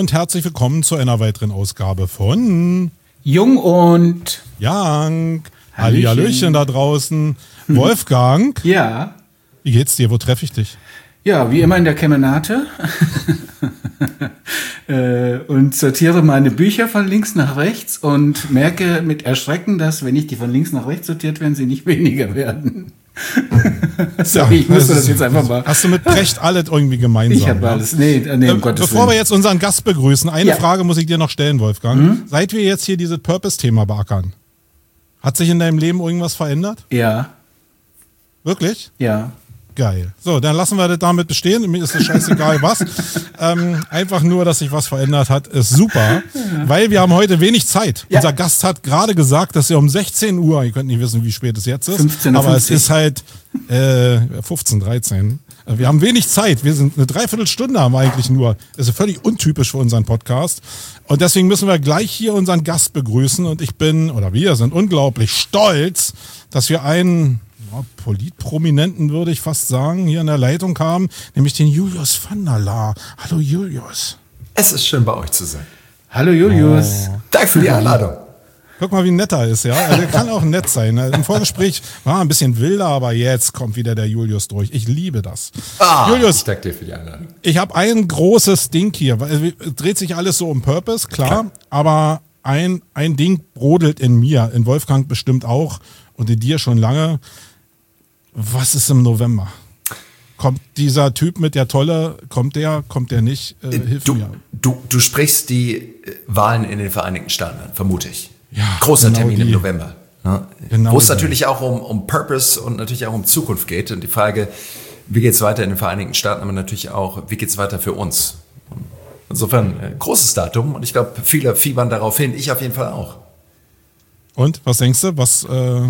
und herzlich willkommen zu einer weiteren Ausgabe von Jung und Young. Hallöchen da draußen. Wolfgang. Ja. Wie geht's dir? Wo treffe ich dich? Ja, wie immer in der Kemenate. Und sortiere meine Bücher von links nach rechts und merke mit Erschrecken, dass, wenn ich die von links nach rechts sortiert werden, sie nicht weniger werden. Sorry, ich musste das jetzt einfach mal. Hast du mit Precht alles irgendwie gemeinsam? Ich habe alles. Nee, um Gottes Bevor wir jetzt unseren Gast begrüßen, eine Frage muss ich dir noch stellen, Wolfgang. Seit wir jetzt hier dieses Purpose-Thema beackern, hat sich in deinem Leben irgendwas verändert? Ja. Wirklich? Ja. Geil. So, dann lassen wir das damit bestehen. Mir ist es scheißegal, was. Einfach nur, dass sich was verändert hat, ist super. Weil wir haben heute wenig Zeit. Ja. Unser Gast hat gerade gesagt, dass er um 16 Uhr, ihr könnt nicht wissen, wie spät es jetzt ist, 15:50. aber es ist halt 15, 13. Wir haben wenig Zeit. Wir sind eine Dreiviertelstunde haben wir eigentlich nur. Das ist völlig untypisch für unseren Podcast. Und deswegen müssen wir gleich hier unseren Gast begrüßen. Und wir sind unglaublich stolz, dass wir einen Politprominenten, würde ich fast sagen, hier in der Leitung haben, nämlich den Julius van der Laar. Hallo Julius. Es ist schön, bei euch zu sein. Hallo Julius. Danke für die Einladung. Guck mal, wie nett er ist, ja. Also, er kann auch nett sein. Im Vorgespräch war er ein bisschen wilder, aber jetzt kommt wieder der Julius durch. Ich liebe das. Julius, ich danke dir für die Einladung. Ich habe ein großes Ding hier. Es dreht sich alles so um Purpose, klar. Aber ein Ding brodelt in mir, in Wolfgang bestimmt auch und in dir schon lange. Was ist im November? Kommt dieser Typ mit der Tolle, kommt der nicht? Hilf mir. Du sprichst die Wahlen in den Vereinigten Staaten an, vermute ich. Ja, großer genau Termin im November. Ne? Genau wo es natürlich auch um Purpose und natürlich auch um Zukunft geht. Und die Frage, wie geht es weiter in den Vereinigten Staaten, aber natürlich auch, wie geht es weiter für uns? Insofern, großes Datum. Und ich glaube, viele fiebern darauf hin. Ich auf jeden Fall auch. Und, was denkst du? Was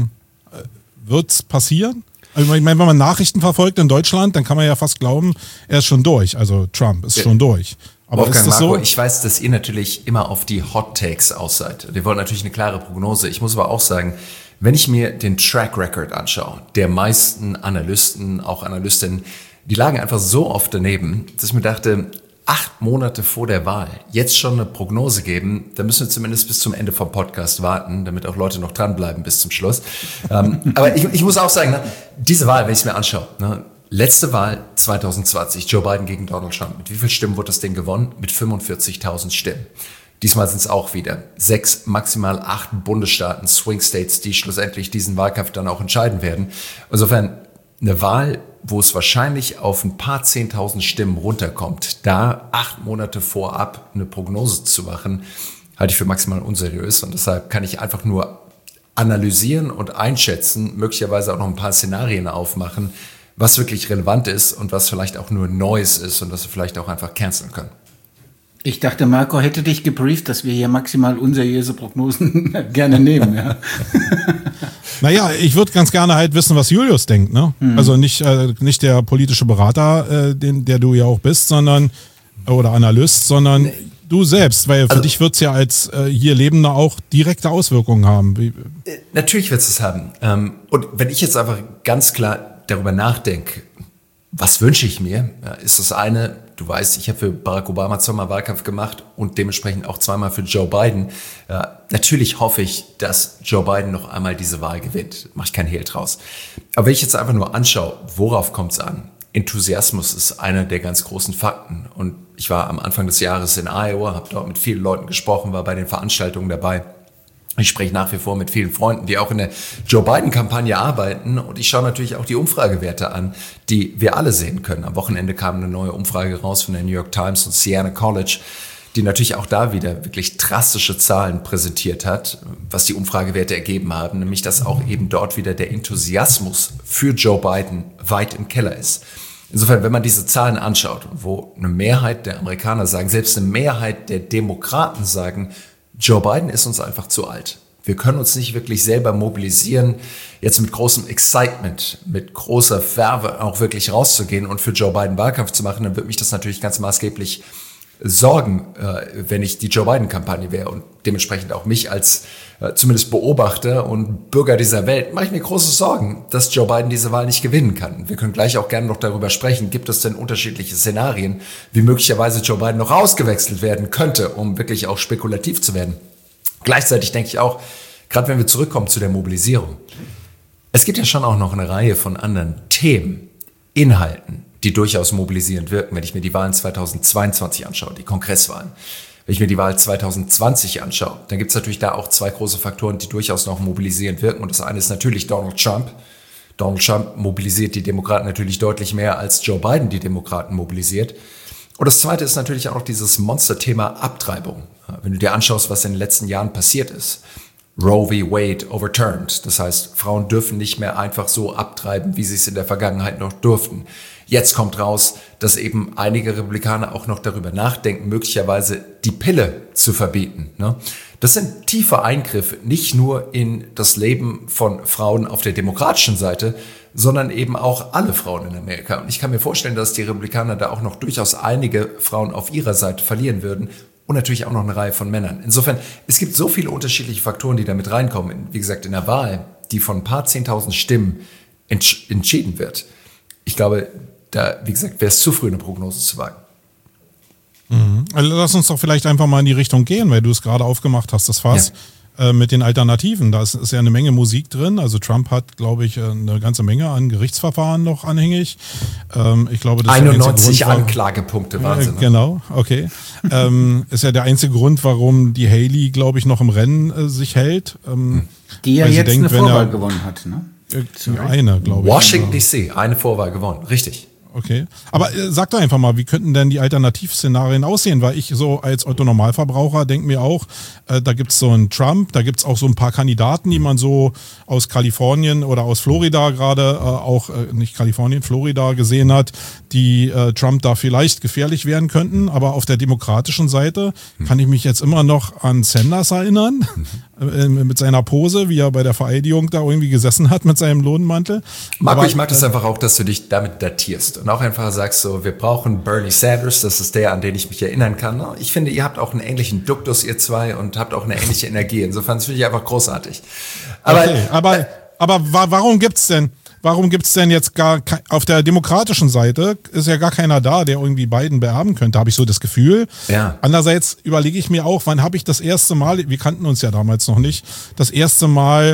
wird's passieren? Also ich meine, wenn man Nachrichten verfolgt in Deutschland, dann kann man ja fast glauben, er ist schon durch. Also Trump ist schon durch. Aber Wolfgang, ist das Marco, so? ich weiß, dass ihr natürlich immer auf die Hot Takes aus seid. Ihr wollt natürlich eine klare Prognose. Ich muss aber auch sagen, wenn ich mir den Track Record anschaue, der meisten Analysten, auch Analystinnen, die lagen einfach so oft daneben, dass ich mir dachte, 8 Monate vor der Wahl jetzt schon eine Prognose geben, da müssen wir zumindest bis zum Ende vom Podcast warten, damit auch Leute noch dranbleiben bis zum Schluss. Aber ich muss auch sagen, diese Wahl, wenn ich es mir anschaue, letzte Wahl 2020, Joe Biden gegen Donald Trump. Mit wie vielen Stimmen wurde das Ding gewonnen? Mit 45.000 Stimmen. Diesmal sind es auch wieder 6, maximal 8 Bundesstaaten, Swing States, die schlussendlich diesen Wahlkampf dann auch entscheiden werden. Insofern eine Wahl, wo es wahrscheinlich auf ein paar 10.000 Stimmen runterkommt, da 8 Monate vorab eine Prognose zu machen, halte ich für maximal unseriös. Und deshalb kann ich einfach nur analysieren und einschätzen, möglicherweise auch noch ein paar Szenarien aufmachen, was wirklich relevant ist und was vielleicht auch nur Neues ist und was wir vielleicht auch einfach canceln können. Ich dachte, Marco hätte dich gebrieft, dass wir hier maximal unseriöse Prognosen gerne nehmen. Ja. Naja, ich würde ganz gerne halt wissen, was Julius denkt. Ne? Also nicht der politische Berater, der du ja auch bist, sondern oder Analyst, sondern du selbst, weil für dich wird es ja als hier Lebender auch direkte Auswirkungen haben. Natürlich wird es haben. Und wenn ich jetzt einfach ganz klar darüber nachdenke, was wünsche ich mir, ist das eine, du weißt, ich habe für Barack Obama zweimal Wahlkampf gemacht und dementsprechend auch zweimal für Joe Biden. Natürlich hoffe ich, dass Joe Biden noch einmal diese Wahl gewinnt. Mache ich kein Hehl draus. Aber wenn ich jetzt einfach nur anschaue, worauf kommt es an? Enthusiasmus ist einer der ganz großen Fakten. Und ich war am Anfang des Jahres in Iowa, habe dort mit vielen Leuten gesprochen, war bei den Veranstaltungen dabei. Ich spreche nach wie vor mit vielen Freunden, die auch in der Joe Biden-Kampagne arbeiten. Und ich schaue natürlich auch die Umfragewerte an, die wir alle sehen können. Am Wochenende kam eine neue Umfrage raus von der New York Times und Siena College, die natürlich auch da wieder wirklich drastische Zahlen präsentiert hat, was die Umfragewerte ergeben haben. Nämlich, dass auch eben dort wieder der Enthusiasmus für Joe Biden weit im Keller ist. Insofern, wenn man diese Zahlen anschaut, wo eine Mehrheit der Amerikaner sagen, selbst eine Mehrheit der Demokraten sagen, Joe Biden ist uns einfach zu alt. Wir können uns nicht wirklich selber mobilisieren, jetzt mit großem Excitement, mit großer Verve auch wirklich rauszugehen und für Joe Biden Wahlkampf zu machen, dann wird mich das natürlich ganz maßgeblich Sorgen, wenn ich die Joe Biden-Kampagne wäre und dementsprechend auch mich als zumindest Beobachter und Bürger dieser Welt, mache ich mir große Sorgen, dass Joe Biden diese Wahl nicht gewinnen kann. Wir können gleich auch gerne noch darüber sprechen, gibt es denn unterschiedliche Szenarien, wie möglicherweise Joe Biden noch ausgewechselt werden könnte, um wirklich auch spekulativ zu werden. Gleichzeitig denke ich auch, gerade wenn wir zurückkommen zu der Mobilisierung, es gibt ja schon auch noch eine Reihe von anderen Themen, Inhalten, die durchaus mobilisierend wirken, wenn ich mir die Wahlen 2022 anschaue, die Kongresswahlen. Wenn ich mir die Wahl 2020 anschaue, dann gibt es natürlich da auch zwei große Faktoren, die durchaus noch mobilisierend wirken. Und das eine ist natürlich Donald Trump. Donald Trump mobilisiert die Demokraten natürlich deutlich mehr, als Joe Biden die Demokraten mobilisiert. Und das zweite ist natürlich auch noch dieses Monsterthema Abtreibung. Wenn du dir anschaust, was in den letzten Jahren passiert ist. Roe v. Wade overturned. Das heißt, Frauen dürfen nicht mehr einfach so abtreiben, wie sie es in der Vergangenheit noch durften. Jetzt kommt raus, dass eben einige Republikaner auch noch darüber nachdenken, möglicherweise die Pille zu verbieten. Das sind tiefe Eingriffe, nicht nur in das Leben von Frauen auf der demokratischen Seite, sondern eben auch alle Frauen in Amerika. Und ich kann mir vorstellen, dass die Republikaner da auch noch durchaus einige Frauen auf ihrer Seite verlieren würden. Und natürlich auch noch eine Reihe von Männern. Insofern, es gibt so viele unterschiedliche Faktoren, die da mit reinkommen. Wie gesagt, in der Wahl, die von ein paar 10.000 Stimmen entschieden wird. Ich glaube, da, wie gesagt, wäre es zu früh, eine Prognose zu wagen. Also lass uns doch vielleicht einfach mal in die Richtung gehen, weil du es gerade aufgemacht hast, das Fass. Mit den Alternativen. Da ist ja eine Menge Musik drin. Also Trump hat, glaube ich, eine ganze Menge an Gerichtsverfahren noch anhängig. Ich glaube, das 91 ist Anklagepunkte, Wahnsinn. Genau, okay. Ist ja der einzige Grund, warum die Haley, glaube ich, noch im Rennen sich hält. Die ja jetzt denkt, eine Vorwahl gewonnen hat, ne? Eine, glaube ich. Washington D.C., eine Vorwahl gewonnen, richtig. Okay. Aber sag doch einfach mal, wie könnten denn die Alternativszenarien aussehen? Weil ich so als Otto-Normalverbraucher denke mir auch, da gibt's so einen Trump, da gibt's auch so ein paar Kandidaten, die man so aus Kalifornien oder aus Florida gerade nicht Kalifornien, Florida gesehen hat, die Trump da vielleicht gefährlich werden könnten. Aber auf der demokratischen Seite kann ich mich jetzt immer noch an Sanders erinnern, mit seiner Pose, wie er bei der Vereidigung da irgendwie gesessen hat mit seinem Lohnmantel. Marco, ich mag das einfach auch, dass du dich damit datierst und auch einfach sagst so, wir brauchen Bernie Sanders, das ist der, an den ich mich erinnern kann. Ich finde, ihr habt auch einen ähnlichen Duktus, ihr zwei, und habt auch eine ähnliche Energie. Insofern finde ich einfach großartig. Aber warum gibt's denn jetzt gar auf der demokratischen Seite ist ja gar keiner da, der irgendwie Biden beerben könnte, habe ich so das Gefühl. Ja. Andererseits überlege ich mir auch, wann habe ich das erste Mal, wir kannten uns ja damals noch nicht, das erste Mal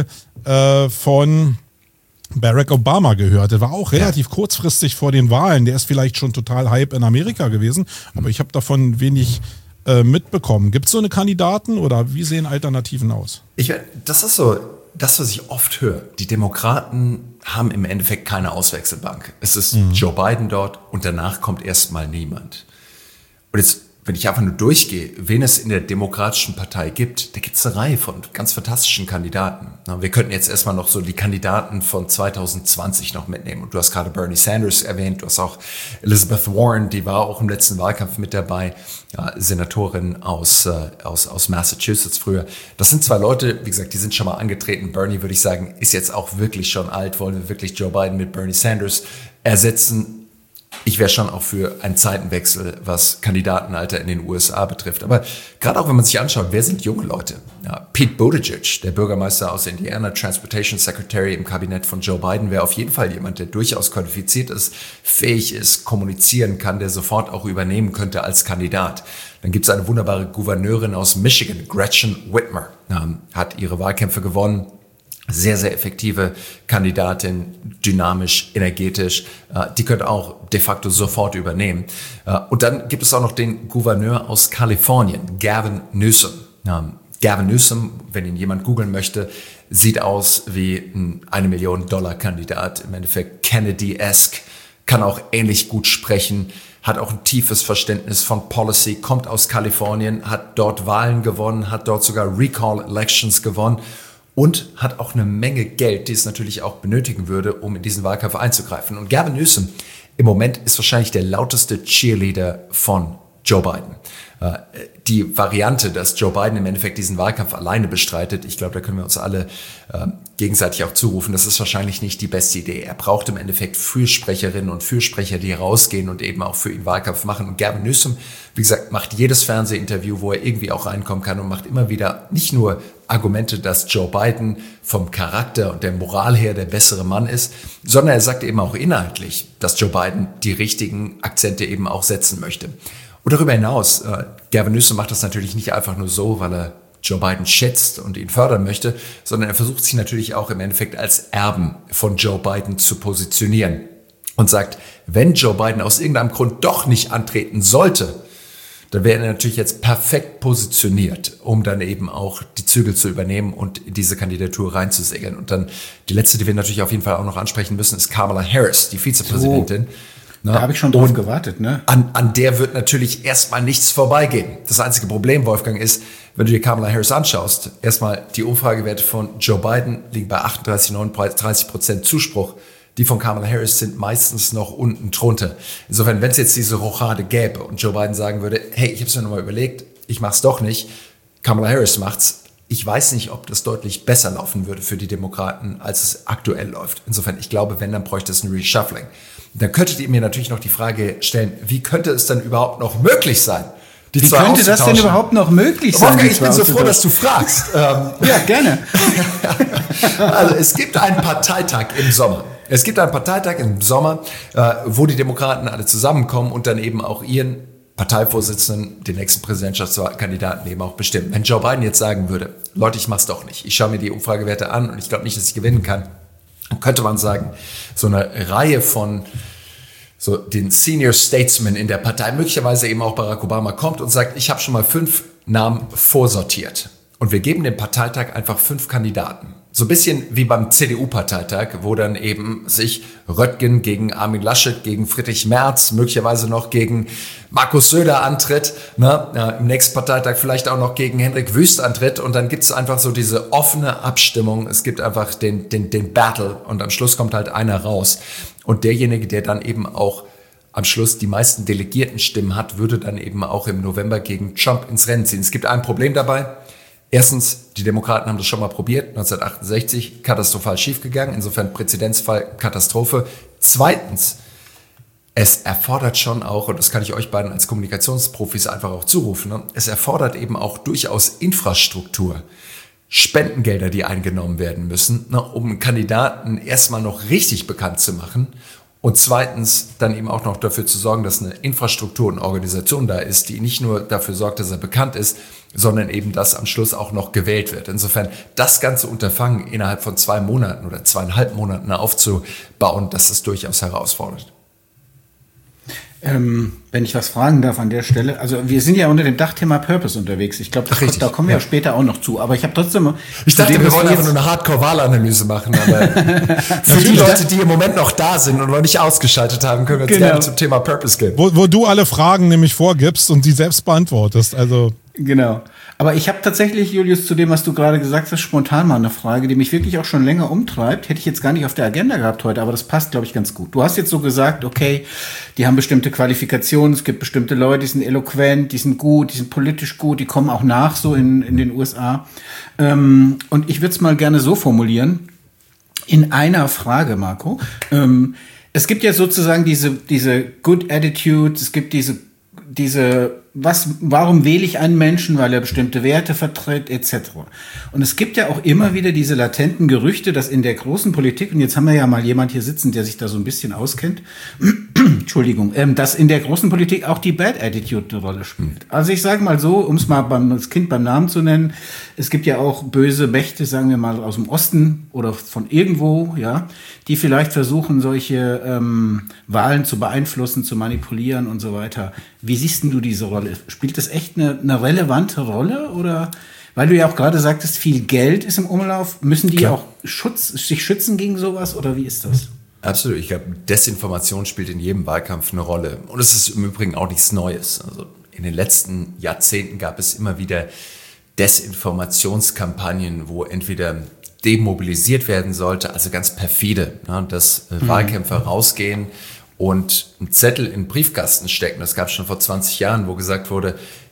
von Barack Obama gehört. Der war auch relativ kurzfristig vor den Wahlen. Der ist vielleicht schon total Hype in Amerika gewesen, aber ich habe davon wenig mitbekommen. Gibt es so eine Kandidaten oder wie sehen Alternativen aus? Das ist so das, was ich oft höre. Die Demokraten haben im Endeffekt keine Auswechselbank. Es ist Joe Biden dort und danach kommt erstmal niemand. Und jetzt, wenn ich einfach nur durchgehe, wen es in der Demokratischen Partei gibt, da gibt es eine Reihe von ganz fantastischen Kandidaten. Wir könnten jetzt erstmal noch so die Kandidaten von 2020 noch mitnehmen. Und du hast gerade Bernie Sanders erwähnt, du hast auch Elizabeth Warren, die war auch im letzten Wahlkampf mit dabei, Senatorin aus Massachusetts früher. Das sind zwei Leute, wie gesagt, die sind schon mal angetreten. Bernie, würde ich sagen, ist jetzt auch wirklich schon alt. Wollen wir wirklich Joe Biden mit Bernie Sanders ersetzen? Ich wäre schon auch für einen Zeitenwechsel, was Kandidatenalter in den USA betrifft. Aber gerade auch, wenn man sich anschaut, wer sind junge Leute? Ja, Pete Buttigieg, der Bürgermeister aus Indiana, Transportation Secretary im Kabinett von Joe Biden, wäre auf jeden Fall jemand, der durchaus qualifiziert ist, fähig ist, kommunizieren kann, der sofort auch übernehmen könnte als Kandidat. Dann gibt es eine wunderbare Gouverneurin aus Michigan, Gretchen Whitmer, hat ihre Wahlkämpfe gewonnen. Sehr, sehr effektive Kandidatin, dynamisch, energetisch. Die könnte auch de facto sofort übernehmen. Und dann gibt es auch noch den Gouverneur aus Kalifornien, Gavin Newsom. Gavin Newsom, wenn ihn jemand googeln möchte, sieht aus wie ein $1 Million-Kandidat. Im Endeffekt Kennedy-esque, kann auch ähnlich gut sprechen, hat auch ein tiefes Verständnis von Policy, kommt aus Kalifornien, hat dort Wahlen gewonnen, hat dort sogar Recall-Elections gewonnen. Und hat auch eine Menge Geld, die es natürlich auch benötigen würde, um in diesen Wahlkampf einzugreifen. Und Gavin Newsom im Moment ist wahrscheinlich der lauteste Cheerleader von Joe Biden. Die Variante, dass Joe Biden im Endeffekt diesen Wahlkampf alleine bestreitet, ich glaube, da können wir uns alle gegenseitig auch zurufen, das ist wahrscheinlich nicht die beste Idee. Er braucht im Endeffekt Fürsprecherinnen und Fürsprecher, die rausgehen und eben auch für ihn Wahlkampf machen. Und Gavin Newsom, wie gesagt, macht jedes Fernsehinterview, wo er irgendwie auch reinkommen kann und macht immer wieder nicht nur Argumente, dass Joe Biden vom Charakter und der Moral her der bessere Mann ist, sondern er sagt eben auch inhaltlich, dass Joe Biden die richtigen Akzente eben auch setzen möchte. Und darüber hinaus, Gavin Newsom macht das natürlich nicht einfach nur so, weil er Joe Biden schätzt und ihn fördern möchte, sondern er versucht sich natürlich auch im Endeffekt als Erben von Joe Biden zu positionieren und sagt, wenn Joe Biden aus irgendeinem Grund doch nicht antreten sollte, dann wäre er natürlich jetzt perfekt positioniert, um dann eben auch die Zügel zu übernehmen und in diese Kandidatur reinzusegeln. Und dann die letzte, die wir natürlich auf jeden Fall auch noch ansprechen müssen, ist Kamala Harris, die Vizepräsidentin. So, da habe ich schon drauf gewartet. Ne? An der wird natürlich erstmal nichts vorbeigehen. Das einzige Problem, Wolfgang, ist, wenn du dir Kamala Harris anschaust, erstmal die Umfragewerte von Joe Biden liegen bei 38-39% Zuspruch. Die von Kamala Harris sind meistens noch unten drunter. Insofern, wenn es jetzt diese Rochade gäbe und Joe Biden sagen würde, hey, ich habe es mir nochmal überlegt, ich mach's doch nicht, Kamala Harris macht's, ich weiß nicht, ob das deutlich besser laufen würde für die Demokraten, als es aktuell läuft. Insofern, ich glaube, wenn, dann bräuchte es ein Reshuffling. Dann könntet ihr mir natürlich noch die Frage stellen, wie könnte es dann überhaupt noch möglich sein, die Wie könnte das denn überhaupt noch möglich sein? Wolfgang, ich bin so froh, dass du fragst. Ja, gerne. Also es gibt einen Parteitag im Sommer. Es gibt einen Parteitag im Sommer, wo die Demokraten alle zusammenkommen und dann eben auch ihren Parteivorsitzenden, den nächsten Präsidentschaftskandidaten eben auch bestimmen. Wenn Joe Biden jetzt sagen würde, Leute, ich mach's doch nicht. Ich schaue mir die Umfragewerte an und ich glaube nicht, dass ich gewinnen kann. Dann könnte man sagen, so eine Reihe von so den Senior Statesmen in der Partei, möglicherweise eben auch Barack Obama, kommt und sagt, ich habe schon mal 5 Namen vorsortiert. Und wir geben dem Parteitag einfach 5 Kandidaten. So ein bisschen wie beim CDU-Parteitag, wo dann eben sich Röttgen gegen Armin Laschet, gegen Friedrich Merz, möglicherweise noch gegen Markus Söder antritt, im nächsten Parteitag vielleicht auch noch gegen Hendrik Wüst antritt und dann gibt es einfach so diese offene Abstimmung, es gibt einfach den Battle und am Schluss kommt halt einer raus und derjenige, der dann eben auch am Schluss die meisten Delegiertenstimmen hat, würde dann eben auch im November gegen Trump ins Rennen ziehen. Es gibt ein Problem dabei. Erstens, die Demokraten haben das schon mal probiert, 1968, katastrophal schiefgegangen, insofern Präzedenzfall, Katastrophe. Zweitens, es erfordert schon auch, und das kann ich euch beiden als Kommunikationsprofis einfach auch zurufen, es erfordert eben auch durchaus Infrastruktur, Spendengelder, die eingenommen werden müssen, um einen Kandidaten erstmal noch richtig bekannt zu machen. Und zweitens dann eben auch noch dafür zu sorgen, dass eine Infrastruktur und Organisation da ist, die nicht nur dafür sorgt, dass er bekannt ist, sondern eben, dass am Schluss auch noch gewählt wird. Insofern das ganze Unterfangen innerhalb von 2 Monaten oder 2,5 Monaten aufzubauen, das ist durchaus herausfordernd. Wenn ich was fragen darf an der Stelle, also wir sind ja unter dem Dachthema Purpose unterwegs. Ich glaube, da kommen wir ja später auch noch zu. Aber ich habe trotzdem... Ich dachte, wir wollen einfach nur eine Hardcore-Wahlanalyse machen. Aber für die Leute, die im Moment noch da sind und noch nicht ausgeschaltet haben, können wir jetzt gerne zum Thema Purpose gehen. Wo du alle Fragen nämlich vorgibst und die selbst beantwortest. Also genau. Aber ich habe tatsächlich, Julius, zu dem, was du gerade gesagt hast, spontan mal eine Frage, die mich wirklich auch schon länger umtreibt. Hätte ich jetzt gar nicht auf der Agenda gehabt heute, aber das passt, glaube ich, ganz gut. Du hast jetzt so gesagt, okay, die haben bestimmte Qualifikationen, es gibt bestimmte Leute, die sind eloquent, die sind gut, die sind politisch gut, die kommen auch nach so in den USA. Und ich würde es mal gerne so formulieren, in einer Frage, Marco. Es gibt ja sozusagen diese Good Attitude, es gibt diese warum wähle ich einen Menschen, weil er bestimmte Werte vertritt, etc. Und es gibt ja auch immer wieder diese latenten Gerüchte, dass in der großen Politik, und jetzt haben wir ja mal jemand hier sitzen, der sich da so ein bisschen auskennt, Entschuldigung, dass in der großen Politik auch die Bad Attitude eine Rolle spielt. Also ich sage mal so, um es mal das Kind beim Namen zu nennen, es gibt ja auch böse Mächte, sagen wir mal aus dem Osten oder von irgendwo, ja, die vielleicht versuchen, solche Wahlen zu beeinflussen, zu manipulieren und so weiter. Wie siehst denn du diese Rolle? Spielt das echt eine relevante Rolle? Oder, weil du ja auch gerade sagtest, viel Geld ist im Umlauf, müssen die auch sich schützen gegen sowas? Oder wie ist das? Absolut. Ich glaube, Desinformation spielt in jedem Wahlkampf eine Rolle. Und es ist im Übrigen auch nichts Neues. Also in den letzten Jahrzehnten gab es immer wieder Desinformationskampagnen, wo entweder demobilisiert werden sollte, also ganz perfide, dass Wahlkämpfer rausgehen und einen Zettel in den Briefkasten stecken. Das gab es schon vor 20 Jahren, wo gesagt wurde,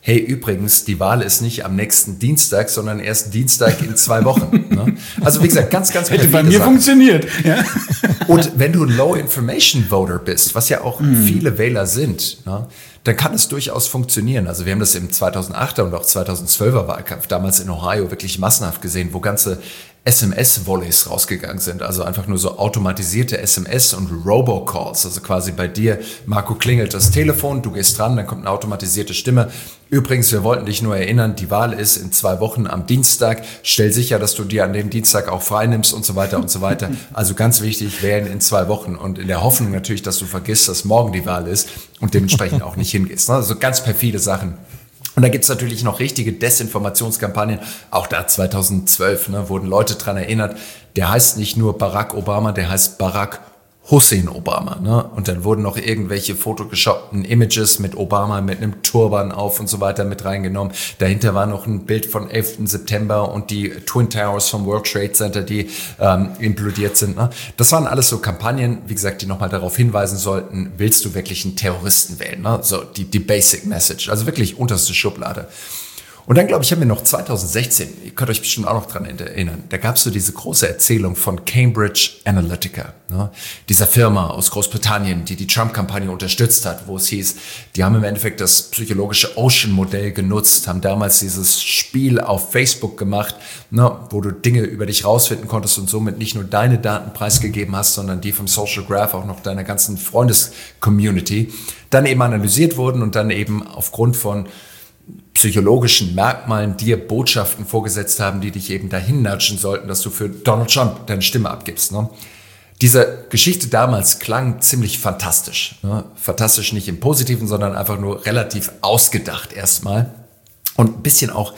hey, übrigens, die Wahl ist nicht am nächsten Dienstag, sondern erst Dienstag in 2 Wochen. Ne? Also wie gesagt, ganz hätte bei mir funktioniert. Ja. Und wenn du ein Low-Information-Voter bist, was ja auch viele Wähler sind, ne, dann kann es durchaus funktionieren. Also wir haben das im 2008er und auch 2012er Wahlkampf damals in Ohio wirklich massenhaft gesehen, wo ganze SMS-Volleys rausgegangen sind, also einfach nur so automatisierte SMS und Robocalls, also quasi bei dir, Marco, klingelt das Telefon, du gehst dran, dann kommt eine automatisierte Stimme. Übrigens, wir wollten dich nur erinnern, die Wahl ist in 2 Wochen am Dienstag, stell sicher, dass du dir an dem Dienstag auch frei nimmst und so weiter und so weiter. Also ganz wichtig, wählen in 2 Wochen und in der Hoffnung natürlich, dass du vergisst, dass morgen die Wahl ist und dementsprechend auch nicht hingehst. Also ganz perfide Sachen. Und da gibt's natürlich noch richtige Desinformationskampagnen. Auch da 2012 wurden Leute dran erinnert, der heißt nicht nur Barack Obama, der heißt Barack Hussein Obama. Ne? Und dann wurden noch irgendwelche photoshoppten Images mit Obama mit einem Turban auf und so weiter mit reingenommen. Dahinter war noch ein Bild von 11. September und die Twin Towers vom World Trade Center, die implodiert sind. Ne? Das waren alles so Kampagnen, wie gesagt, die nochmal darauf hinweisen sollten, willst du wirklich einen Terroristen wählen? Ne? So die Basic Message, also wirklich unterste Schublade. Und dann, glaube ich, haben wir noch 2016, ihr könnt euch bestimmt auch noch dran erinnern, da gab es so diese große Erzählung von Cambridge Analytica, ne? Dieser Firma aus Großbritannien, die Trump-Kampagne unterstützt hat, wo es hieß, die haben im Endeffekt das psychologische Ocean-Modell genutzt, haben damals dieses Spiel auf Facebook gemacht, ne, wo du Dinge über dich rausfinden konntest und somit nicht nur deine Daten preisgegeben hast, sondern die vom Social Graph auch noch deiner ganzen Freundes-Community, dann eben analysiert wurden und dann eben aufgrund von psychologischen Merkmalen dir Botschaften vorgesetzt haben, die dich eben dahin nudgen sollten, dass du für Donald Trump deine Stimme abgibst. Ne? Diese Geschichte damals klang ziemlich fantastisch. Ne? Fantastisch nicht im Positiven, sondern einfach nur relativ ausgedacht erstmal. Und ein bisschen auch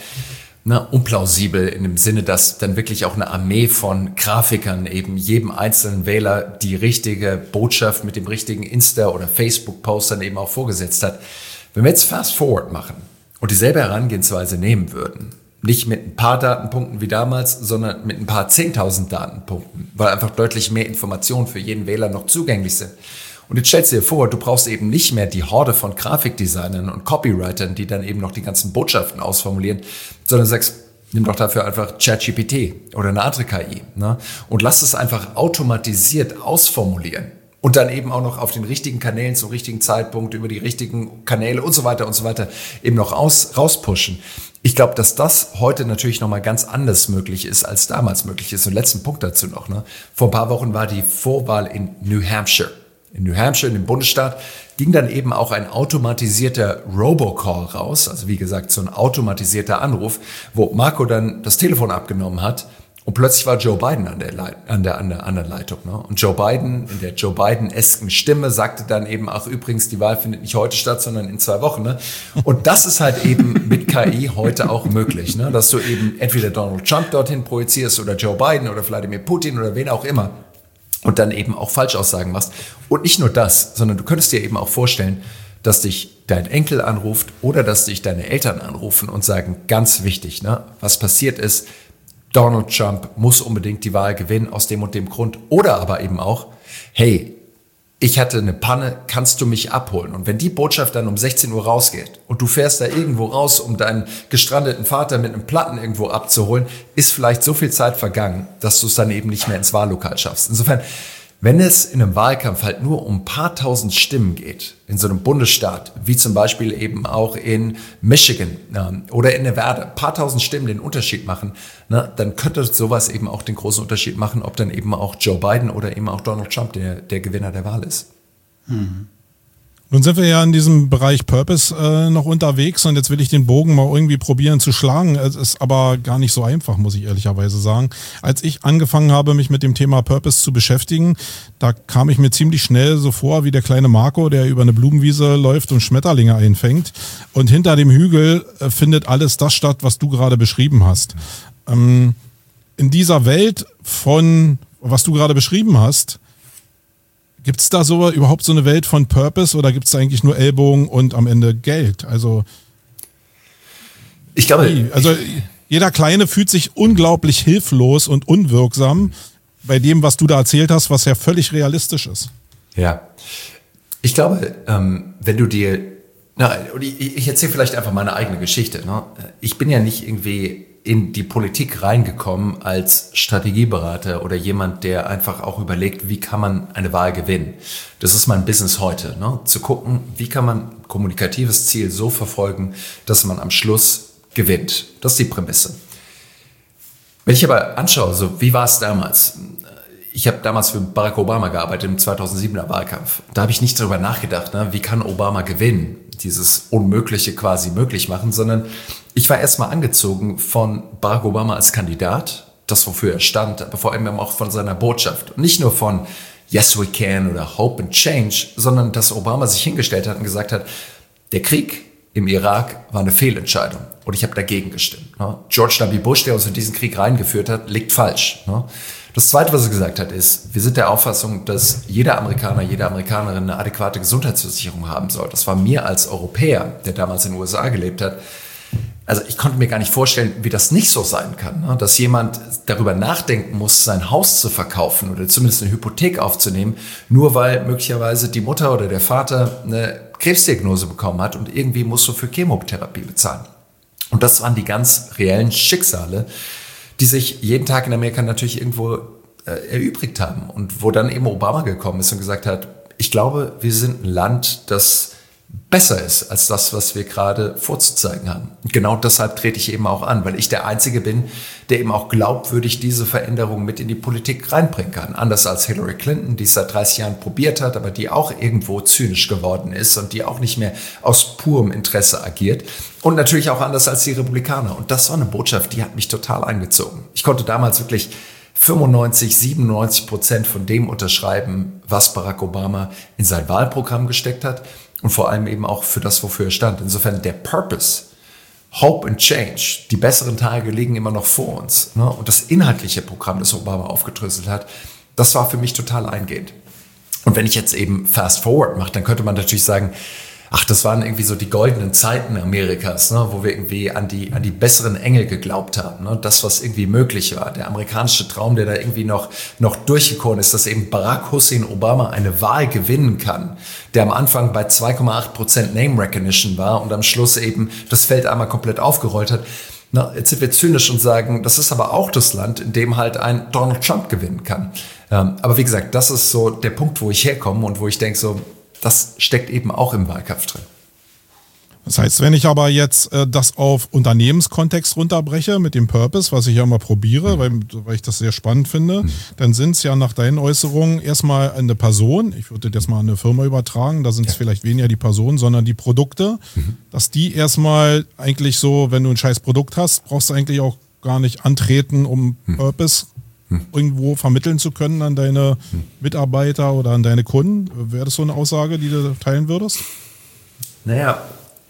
unplausibel in dem Sinne, dass dann wirklich auch eine Armee von Grafikern eben jedem einzelnen Wähler die richtige Botschaft mit dem richtigen Insta- oder Facebook-Post dann eben auch vorgesetzt hat. Wenn wir jetzt Fast Forward machen und dieselbe Herangehensweise nehmen würden, nicht mit ein paar Datenpunkten wie damals, sondern mit ein paar 10.000 Datenpunkten, weil einfach deutlich mehr Informationen für jeden Wähler noch zugänglich sind. Und jetzt stellst du dir vor, du brauchst eben nicht mehr die Horde von Grafikdesignern und Copywritern, die dann eben noch die ganzen Botschaften ausformulieren, sondern sagst, nimm doch dafür einfach ChatGPT oder eine andere KI, ne? Und lass es einfach automatisiert ausformulieren. Und dann eben auch noch auf den richtigen Kanälen zum richtigen Zeitpunkt über die richtigen Kanäle und so weiter eben noch rauspushen. Ich glaube, dass das heute natürlich nochmal ganz anders möglich ist, als damals möglich ist. Und letzten Punkt dazu noch. Ne? Vor ein paar Wochen war die Vorwahl in New Hampshire. In New Hampshire, in dem Bundesstaat, ging dann eben auch ein automatisierter Robocall raus. Also wie gesagt, so ein automatisierter Anruf, wo Marco dann das Telefon abgenommen hat. Und plötzlich war Joe Biden an der anderen Leitung. Ne? Und Joe Biden, in der Joe Biden-esken Stimme, sagte dann eben, ach übrigens, die Wahl findet nicht heute statt, sondern in 2 Wochen. Ne? Und das ist halt eben mit KI heute auch möglich, ne? Dass du eben entweder Donald Trump dorthin projizierst oder Joe Biden oder Wladimir Putin oder wen auch immer und dann eben auch Falschaussagen machst. Und nicht nur das, sondern du könntest dir eben auch vorstellen, dass dich dein Enkel anruft oder dass dich deine Eltern anrufen und sagen, ganz wichtig, ne? Was passiert ist, Donald Trump muss unbedingt die Wahl gewinnen aus dem und dem Grund. Oder aber eben auch, hey, ich hatte eine Panne, kannst du mich abholen? Und wenn die Botschaft dann um 16 Uhr rausgeht und du fährst da irgendwo raus, um deinen gestrandeten Vater mit einem Platten irgendwo abzuholen, ist vielleicht so viel Zeit vergangen, dass du es dann eben nicht mehr ins Wahllokal schaffst. Insofern, wenn es in einem Wahlkampf halt nur um ein paar tausend Stimmen geht, in so einem Bundesstaat, wie zum Beispiel eben auch in Michigan oder in Nevada, ein paar tausend Stimmen den Unterschied machen, dann könnte sowas eben auch den großen Unterschied machen, ob dann eben auch Joe Biden oder eben auch Donald Trump der Gewinner der Wahl ist. Nun sind wir ja in diesem Bereich Purpose noch unterwegs und jetzt will ich den Bogen mal irgendwie probieren zu schlagen. Es ist aber gar nicht so einfach, muss ich ehrlicherweise sagen. Als ich angefangen habe, mich mit dem Thema Purpose zu beschäftigen, da kam ich mir ziemlich schnell so vor wie der kleine Marco, der über eine Blumenwiese läuft und Schmetterlinge einfängt. Und hinter dem Hügel findet alles das statt, was du gerade beschrieben hast. In dieser Welt von, was du gerade beschrieben hast, gibt es da überhaupt so eine Welt von Purpose oder gibt es eigentlich nur Ellbogen und am Ende Geld? Also ich glaube, jeder Kleine fühlt sich unglaublich hilflos und unwirksam bei dem, was du da erzählt hast, was ja völlig realistisch ist. Ja, ich glaube, wenn du dir Und ich erzähle vielleicht einfach meine eigene Geschichte. Ne? Ich bin ja nicht irgendwie in die Politik reingekommen als Strategieberater oder jemand, der einfach auch überlegt, wie kann man eine Wahl gewinnen. Das ist mein Business heute, ne? Zu gucken, wie kann man ein kommunikatives Ziel so verfolgen, dass man am Schluss gewinnt. Das ist die Prämisse. Wenn ich aber anschaue, so wie war es damals? Ich habe damals für Barack Obama gearbeitet im 2007er Wahlkampf. Da habe ich nicht darüber nachgedacht, ne, wie kann Obama gewinnen, dieses Unmögliche quasi möglich machen, sondern ich war erstmal angezogen von Barack Obama als Kandidat, das wofür er stand, aber vor allem auch von seiner Botschaft. Und nicht nur von Yes we can oder Hope and Change, sondern dass Obama sich hingestellt hat und gesagt hat, der Krieg im Irak war eine Fehlentscheidung und ich habe dagegen gestimmt. Ne? George W. Bush, der uns in diesen Krieg reingeführt hat, liegt falsch. Ne? Das Zweite, was er gesagt hat, ist, wir sind der Auffassung, dass jeder Amerikaner, jede Amerikanerin eine adäquate Gesundheitsversicherung haben soll. Das war mir als Europäer, der damals in den USA gelebt hat, also ich konnte mir gar nicht vorstellen, wie das nicht so sein kann, ne? Dass jemand darüber nachdenken muss, sein Haus zu verkaufen oder zumindest eine Hypothek aufzunehmen, nur weil möglicherweise die Mutter oder der Vater eine Krebsdiagnose bekommen hat und irgendwie musst du für Chemotherapie bezahlen. Und das waren die ganz reellen Schicksale, die sich jeden Tag in Amerika natürlich irgendwo erübrigt haben. Und wo dann eben Obama gekommen ist und gesagt hat, ich glaube, wir sind ein Land, das besser ist als das, was wir gerade vorzuzeigen haben. Und genau deshalb trete ich eben auch an, weil ich der Einzige bin, der eben auch glaubwürdig diese Veränderung mit in die Politik reinbringen kann. Anders als Hillary Clinton, die es seit 30 Jahren probiert hat, aber die auch irgendwo zynisch geworden ist und die auch nicht mehr aus purem Interesse agiert. Und natürlich auch anders als die Republikaner. Und das war eine Botschaft, die hat mich total eingezogen. Ich konnte damals wirklich 95-97% von dem unterschreiben, was Barack Obama in sein Wahlprogramm gesteckt hat. Und vor allem eben auch für das, wofür er stand. Insofern der Purpose, Hope and Change, die besseren Tage liegen immer noch vor uns. Ne? Und das inhaltliche Programm, das Obama aufgedröselt hat, das war für mich total eingehend. Und wenn ich jetzt eben Fast Forward mache, dann könnte man natürlich sagen, ach, das waren irgendwie so die goldenen Zeiten Amerikas, ne, wo wir irgendwie an die besseren Engel geglaubt haben. Ne, das, was irgendwie möglich war. Der amerikanische Traum, der da irgendwie noch durchgekommen ist, dass eben Barack Hussein Obama eine Wahl gewinnen kann, der am Anfang bei 2,8% Name Recognition war und am Schluss eben das Feld einmal komplett aufgerollt hat. Na, jetzt sind wir zynisch und sagen, das ist aber auch das Land, in dem halt ein Donald Trump gewinnen kann. Aber wie gesagt, das ist so der Punkt, wo ich herkomme und wo ich denke so, das steckt eben auch im Wahlkampf drin. Das heißt, wenn ich aber jetzt das auf Unternehmenskontext runterbreche mit dem Purpose, was ich ja immer probiere, weil ich das sehr spannend finde, dann sind es ja nach deinen Äußerungen erstmal eine Person, ich würde das mal an eine Firma übertragen, da sind es vielleicht weniger die Personen, sondern die Produkte, dass die erstmal eigentlich so, wenn du ein scheiß Produkt hast, brauchst du eigentlich auch gar nicht antreten, um Purpose irgendwo vermitteln zu können an deine Mitarbeiter oder an deine Kunden. Wäre das so eine Aussage, die du teilen würdest? Naja,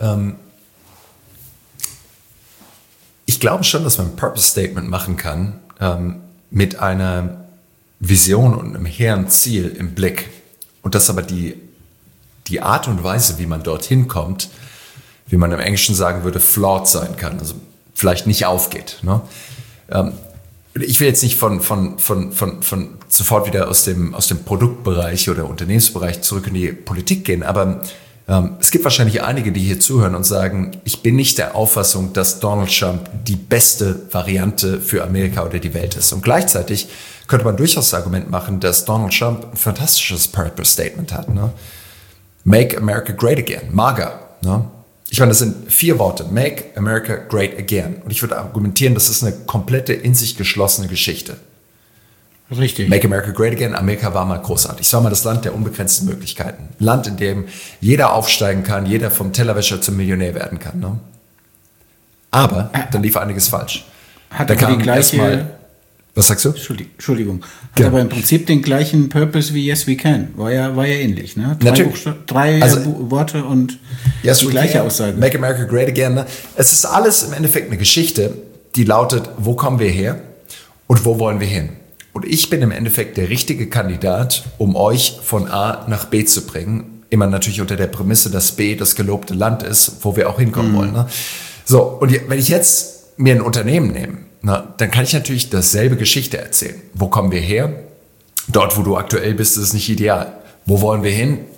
ich glaube schon, dass man ein Purpose-Statement machen kann mit einer Vision und einem hehren Ziel im Blick. Und dass aber die Art und Weise, wie man dorthin kommt, wie man im Englischen sagen würde, flawed sein kann. Also vielleicht nicht aufgeht. Ne? Ich will jetzt nicht von sofort wieder aus dem Produktbereich oder Unternehmensbereich zurück in die Politik gehen, aber es gibt wahrscheinlich einige, die hier zuhören und sagen, ich bin nicht der Auffassung, dass Donald Trump die beste Variante für Amerika oder die Welt ist. Und gleichzeitig könnte man durchaus das Argument machen, dass Donald Trump ein fantastisches Purpose-Statement hat. Ne? Make America Great Again, MAGA. Ne? Ich meine, das sind 4 Worte. Make America Great Again. Und ich würde argumentieren, das ist eine komplette, in sich geschlossene Geschichte. Richtig. Make America Great Again. Amerika war mal großartig. Es war mal das Land der unbegrenzten Möglichkeiten. Ein Land, in dem jeder aufsteigen kann, jeder vom Tellerwäscher zum Millionär werden kann. Ne? Aber dann lief einiges falsch. Hat aber die gleiche... Was sagst du? Entschuldigung. Hat aber im Prinzip den gleichen Purpose wie Yes We Can. War ja ähnlich. Ne? 3 Worte und yes, die gleiche Aussage. Make America Great Again. Ne? Es ist alles im Endeffekt eine Geschichte, die lautet, wo kommen wir her und wo wollen wir hin? Und ich bin im Endeffekt der richtige Kandidat, um euch von A nach B zu bringen. Immer natürlich unter der Prämisse, dass B das gelobte Land ist, wo wir auch hinkommen wollen. Ne? So, und wenn ich jetzt mir ein Unternehmen nehme, dann kann ich natürlich dasselbe Geschichte erzählen. Wo kommen wir her? Dort, wo du aktuell bist, ist es nicht ideal. Wo wollen wir hin?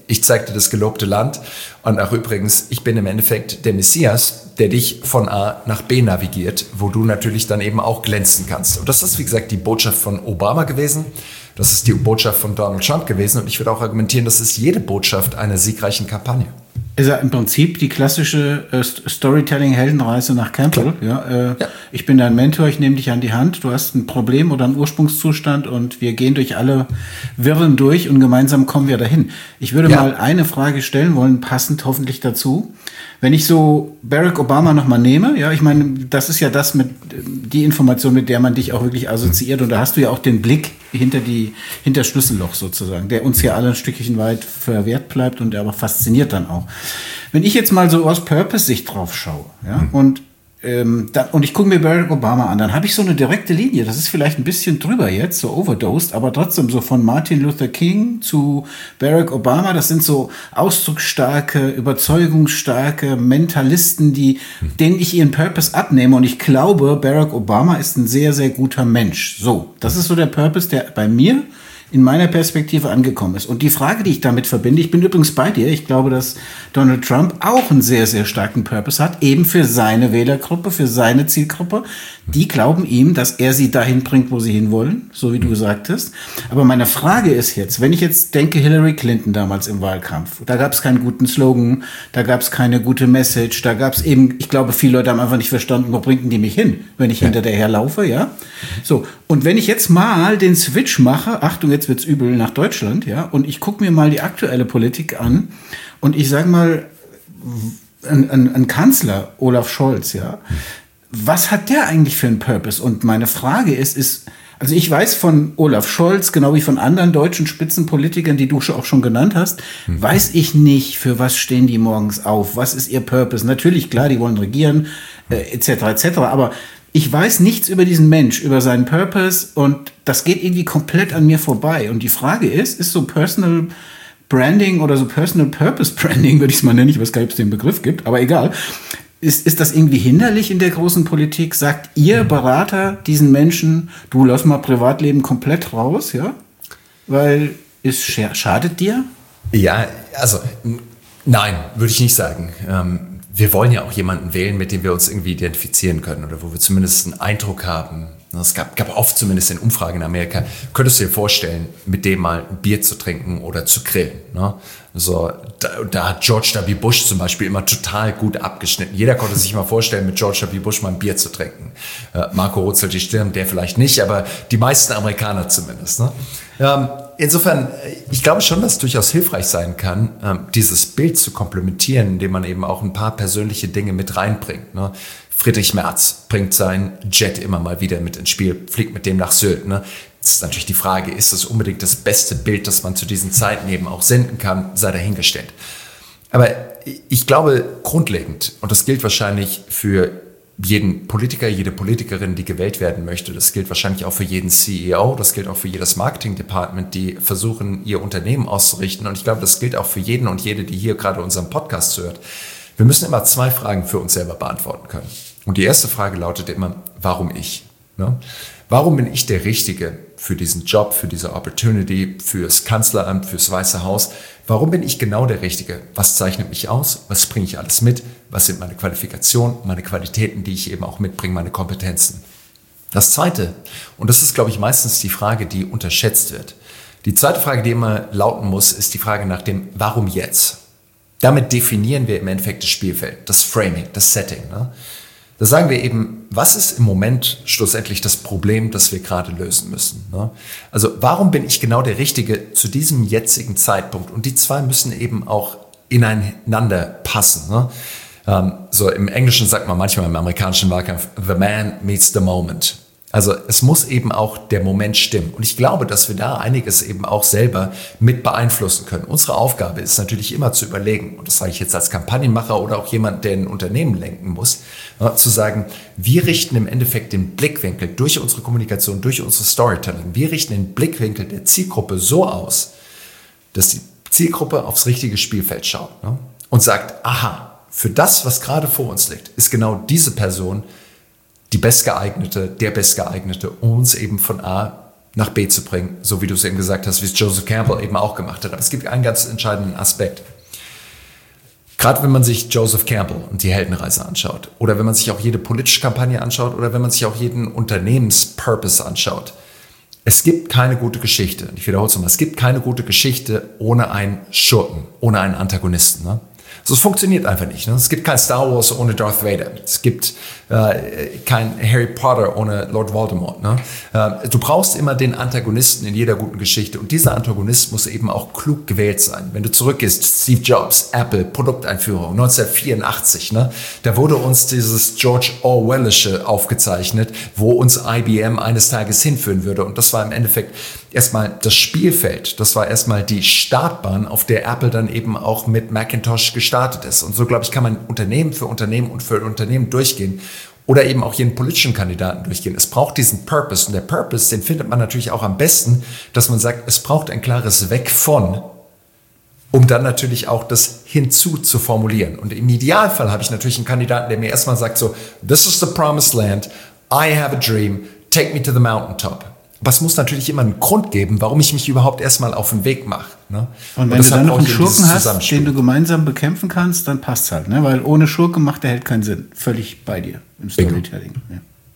ich zeige dir das gelobte Land und auch übrigens, ich bin im Endeffekt der Messias, der dich von A nach B navigiert, wo du natürlich dann eben auch glänzen kannst. Und das ist, wie gesagt, die Botschaft von Obama gewesen. Das ist die Botschaft von Donald Trump gewesen. Und ich würde auch argumentieren, das ist jede Botschaft einer siegreichen Kampagne. Ist ja im Prinzip die klassische Storytelling-Heldenreise nach Campbell. Ja, ich bin dein Mentor, ich nehme dich an die Hand, du hast ein Problem oder einen Ursprungszustand und wir gehen durch alle Wirren durch und gemeinsam kommen wir dahin. Ich würde mal eine Frage stellen wollen, passend hoffentlich dazu. Wenn ich so Barack Obama nochmal nehme, ja, ich meine, das ist ja das die Information, mit der man dich auch wirklich assoziiert und da hast du ja auch den Blick hinter Schlüsselloch sozusagen, der uns ja alle ein Stückchen weit verwehrt bleibt und der aber fasziniert dann auch. Wenn ich jetzt mal so aus Purpose-Sicht drauf schaue, ja, und ich gucke mir Barack Obama an, dann habe ich so eine direkte Linie. Das ist vielleicht ein bisschen drüber jetzt, so overdosed, aber trotzdem so von Martin Luther King zu Barack Obama. Das sind so ausdrucksstarke, überzeugungsstarke Mentalisten, denen ich ihren Purpose abnehme. Und ich glaube, Barack Obama ist ein sehr, sehr guter Mensch. So, das ist so der Purpose, der bei mir in meiner Perspektive angekommen ist. Und die Frage, die ich damit verbinde, ich bin übrigens bei dir, ich glaube, dass Donald Trump auch einen sehr, sehr starken Purpose hat, eben für seine Wählergruppe, für seine Zielgruppe. Die glauben ihm, dass er sie dahin bringt, wo sie hinwollen, so wie du sagtest. Aber meine Frage ist jetzt, wenn ich jetzt denke, Hillary Clinton damals im Wahlkampf, da gab es keinen guten Slogan, da gab es keine gute Message, da gab es eben, ich glaube, viele Leute haben einfach nicht verstanden, wo bringen die mich hin, wenn ich hinter der herlaufe, ja? So, und wenn ich jetzt mal den Switch mache, Achtung, jetzt wird's übel, nach Deutschland, ja, und ich gucke mir mal die aktuelle Politik an und ich sage mal, ein Kanzler, Olaf Scholz, ja, was hat der eigentlich für einen Purpose? Und meine Frage ist, also ich weiß von Olaf Scholz, genau wie von anderen deutschen Spitzenpolitikern, die du auch schon genannt hast, weiß ich nicht, für was stehen die morgens auf, was ist ihr Purpose? Natürlich, klar, die wollen regieren, etc., aber ich weiß nichts über diesen Mensch, über seinen Purpose und das geht irgendwie komplett an mir vorbei. Und die Frage ist so Personal Branding oder so Personal Purpose Branding, würde ich es mal nennen, ich weiß gar nicht, ob es den Begriff gibt, aber egal. Ist das irgendwie hinderlich in der großen Politik? Sagt ihr Berater diesen Menschen, du lass mal Privatleben komplett raus, ja? Weil es schadet dir? Ja, also nein, würde ich nicht sagen. Wir wollen ja auch jemanden wählen, mit dem wir uns irgendwie identifizieren können oder wo wir zumindest einen Eindruck haben. Es gab oft zumindest in Umfragen in Amerika, könntest du dir vorstellen, mit dem mal ein Bier zu trinken oder zu grillen. Ne? So, da hat George W. Bush zum Beispiel immer total gut abgeschnitten. Jeder konnte sich mal vorstellen, mit George W. Bush mal ein Bier zu trinken. Marco runzelt die Stirn, der vielleicht nicht, aber die meisten Amerikaner zumindest. Ne? Insofern, ich glaube schon, dass es durchaus hilfreich sein kann, dieses Bild zu komplementieren, indem man eben auch ein paar persönliche Dinge mit reinbringt. Ne? Friedrich Merz bringt sein Jet immer mal wieder mit ins Spiel, fliegt mit dem nach Sylt. Ne? Jetzt ist natürlich die Frage, ist es unbedingt das beste Bild, das man zu diesen Zeiten eben auch senden kann, sei dahingestellt. Aber ich glaube grundlegend, und das gilt wahrscheinlich für jeden Politiker, jede Politikerin, die gewählt werden möchte, das gilt wahrscheinlich auch für jeden CEO, das gilt auch für jedes Marketing-Department, die versuchen, ihr Unternehmen auszurichten. Und ich glaube, das gilt auch für jeden und jede, die hier gerade unseren Podcast hört. Wir müssen immer 2 Fragen für uns selber beantworten können. Und die erste Frage lautet immer, warum ich? Ne? Warum bin ich der Richtige für diesen Job, für diese Opportunity, fürs Kanzleramt, fürs Weiße Haus? Warum bin ich genau der Richtige? Was zeichnet mich aus? Was bringe ich alles mit? Was sind meine Qualifikationen, meine Qualitäten, die ich eben auch mitbringe, meine Kompetenzen? Das Zweite, und das ist, glaube ich, meistens die Frage, die unterschätzt wird. Die zweite Frage, die immer lauten muss, ist die Frage nach dem Warum jetzt? Damit definieren wir im Endeffekt das Spielfeld, das Framing, das Setting. Ne? Da sagen wir eben, was ist im Moment schlussendlich das Problem, das wir gerade lösen müssen. Ne? Also warum bin ich genau der Richtige zu diesem jetzigen Zeitpunkt? Und die 2 müssen eben auch ineinander passen. Ne? So im Englischen sagt man manchmal im amerikanischen Wahlkampf, the man meets the moment. Also es muss eben auch der Moment stimmen. Und ich glaube, dass wir da einiges eben auch selber mit beeinflussen können. Unsere Aufgabe ist natürlich immer zu überlegen, und das sage ich jetzt als Kampagnenmacher oder auch jemand, der ein Unternehmen lenken muss, zu sagen, wir richten im Endeffekt den Blickwinkel durch unsere Kommunikation, durch unsere Storytelling, wir richten den Blickwinkel der Zielgruppe so aus, dass die Zielgruppe aufs richtige Spielfeld schaut und sagt, aha, für das, was gerade vor uns liegt, ist genau diese Person die bestgeeignete, der bestgeeignete, um uns eben von A nach B zu bringen, so wie du es eben gesagt hast, wie es Joseph Campbell eben auch gemacht hat. Aber es gibt einen ganz entscheidenden Aspekt. Gerade wenn man sich Joseph Campbell und die Heldenreise anschaut oder wenn man sich auch jede politische Kampagne anschaut oder wenn man sich auch jeden Unternehmenspurpose anschaut, es gibt keine gute Geschichte. Ich wiederhole es nochmal, es gibt keine gute Geschichte ohne einen Schurken, ohne einen Antagonisten. Ne? Also es funktioniert einfach nicht. Ne? Es gibt kein Star Wars ohne Darth Vader. Es gibt kein Harry Potter ohne Lord Voldemort. Ne? Du brauchst immer den Antagonisten in jeder guten Geschichte. Und dieser Antagonist muss eben auch klug gewählt sein. Wenn du zurückgehst, Steve Jobs, Apple, Produkteinführung, 1984, ne? Da wurde uns dieses George Orwellische aufgezeichnet, wo uns IBM eines Tages hinführen würde. Und das war im Endeffekt erstmal das Spielfeld. Das war erstmal die Startbahn, auf der Apple dann eben auch mit Macintosh gestartet ist. Und so, glaube ich, kann man Unternehmen für Unternehmen durchgehen oder eben auch jeden politischen Kandidaten durchgehen. Es braucht diesen Purpose. Und der Purpose, den findet man natürlich auch am besten, dass man sagt, es braucht ein klares Weg von, um dann natürlich auch das hinzu zu formulieren. Und im Idealfall habe ich natürlich einen Kandidaten, der mir erstmal sagt so, this is the promised land, I have a dream, take me to the mountaintop. Aber es muss natürlich immer einen Grund geben, warum ich mich überhaupt erstmal auf den Weg mache. Ne? Und wenn du dann noch einen Schurken hast, den du gemeinsam bekämpfen kannst, dann passt's halt. Ne? Weil ohne Schurken macht der Held keinen Sinn. Völlig bei dir im Storytelling. Ja.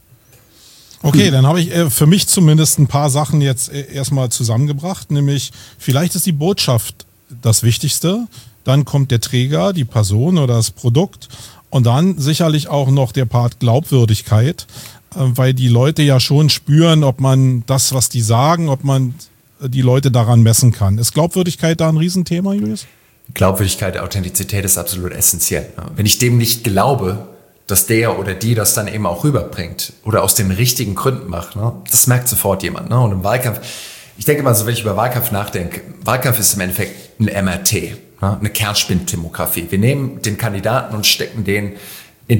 Okay, dann habe ich für mich zumindest ein paar Sachen jetzt erstmal zusammengebracht. Nämlich, vielleicht ist die Botschaft das Wichtigste. Dann kommt der Träger, die Person oder das Produkt. Und dann sicherlich auch noch der Part Glaubwürdigkeit. Weil die Leute ja schon spüren, ob man das, was die sagen, ob man die Leute daran messen kann. Ist Glaubwürdigkeit da ein Riesenthema, Julius? Glaubwürdigkeit, Authentizität ist absolut essentiell. Wenn ich dem nicht glaube, dass der oder die das dann eben auch rüberbringt oder aus den richtigen Gründen macht, das merkt sofort jemand. Und im Wahlkampf, ich denke mal so, wenn ich über Wahlkampf nachdenke, Wahlkampf ist im Endeffekt ein MRT, eine Kernspintomographie. Wir nehmen den Kandidaten und stecken den in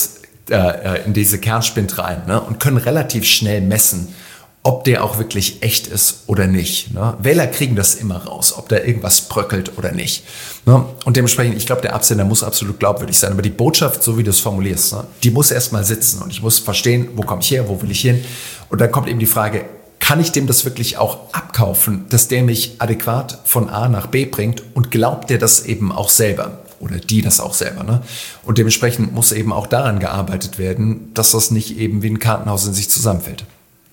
diese Kernspind rein, ne, und können relativ schnell messen, ob der auch wirklich echt ist oder nicht. Ne. Wähler kriegen das immer raus, ob da irgendwas bröckelt oder nicht. Ne. Und dementsprechend, ich glaube, der Absender muss absolut glaubwürdig sein. Aber die Botschaft, so wie du es formulierst, ne, die muss erstmal sitzen. Und ich muss verstehen, wo komme ich her, wo will ich hin. Und dann kommt eben die Frage, kann ich dem das wirklich auch abkaufen, dass der mich adäquat von A nach B bringt und glaubt der das eben auch selber? Oder die das auch selber. Ne? Und dementsprechend muss eben auch daran gearbeitet werden, dass das nicht eben wie ein Kartenhaus in sich zusammenfällt.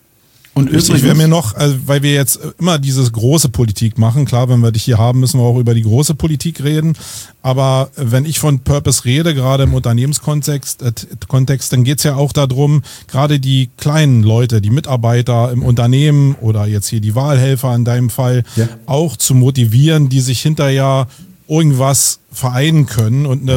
Und übrigens wäre mir noch, also weil wir jetzt immer diese große Politik machen, klar, wenn wir dich hier haben, müssen wir auch über die große Politik reden. Aber wenn ich von Purpose rede, gerade im Unternehmenskontext, dann geht es ja auch darum, gerade die kleinen Leute, die Mitarbeiter im Unternehmen oder jetzt hier die Wahlhelfer in deinem Fall, ja, auch zu motivieren, die sich hinterher irgendwas vereinen können und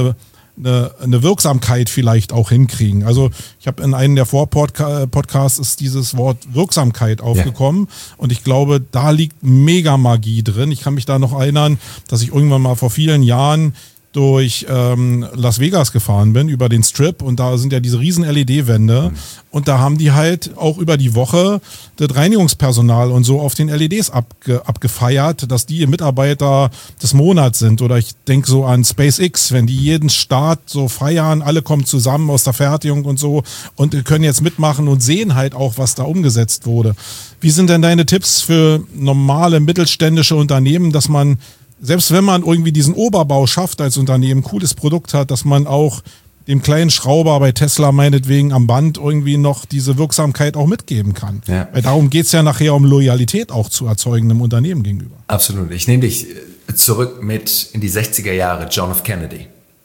eine Wirksamkeit vielleicht auch hinkriegen. Also ich habe in einem der Vorpodcasts ist dieses Wort Wirksamkeit aufgekommen, ja, und ich glaube, da liegt mega Magie drin. Ich kann mich da noch erinnern, dass ich irgendwann mal vor vielen Jahren durch Las Vegas gefahren bin, über den Strip, und da sind ja diese riesen LED-Wände, und da haben die halt auch über die Woche das Reinigungspersonal und so auf den LEDs abgefeiert, dass die Mitarbeiter des Monats sind. Oder ich denke so an SpaceX, wenn die jeden Start so feiern, alle kommen zusammen aus der Fertigung und so und können jetzt mitmachen und sehen halt auch, was da umgesetzt wurde. Wie sind denn deine Tipps für normale mittelständische Unternehmen, dass man, selbst wenn man irgendwie diesen Oberbau schafft als Unternehmen, cooles Produkt hat, dass man auch dem kleinen Schrauber bei Tesla meinetwegen am Band irgendwie noch diese Wirksamkeit auch mitgeben kann? Ja. Weil darum geht es ja nachher um Loyalität auch zu erzeugen einem Unternehmen gegenüber. Absolut. Ich nehme dich zurück mit in die 60er Jahre, John F. Kennedy.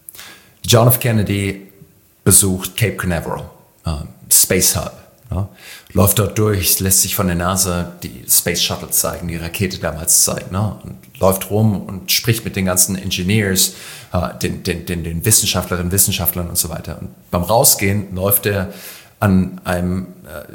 John F. Kennedy besucht Cape Canaveral, Space Hub. Ja, läuft dort durch, lässt sich von der NASA die Space Shuttle zeigen, die Rakete damals zeigen, ne? Und läuft rum und spricht mit den ganzen Engineers, den Wissenschaftlerinnen, Wissenschaftlern und so weiter. Und beim Rausgehen läuft er an einem